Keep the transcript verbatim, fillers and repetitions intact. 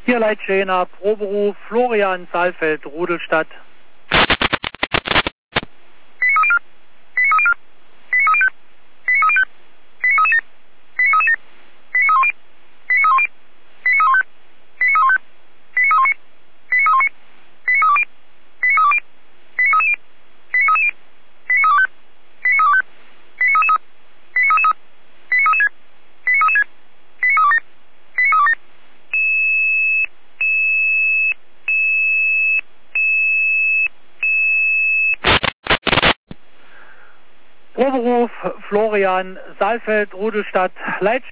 Hier Leitstehender, Proberuf, Florian Saalfeld, Rudelstadt. Proberuf, Florian Saalfeld, Rudelstadt, Leitstehender.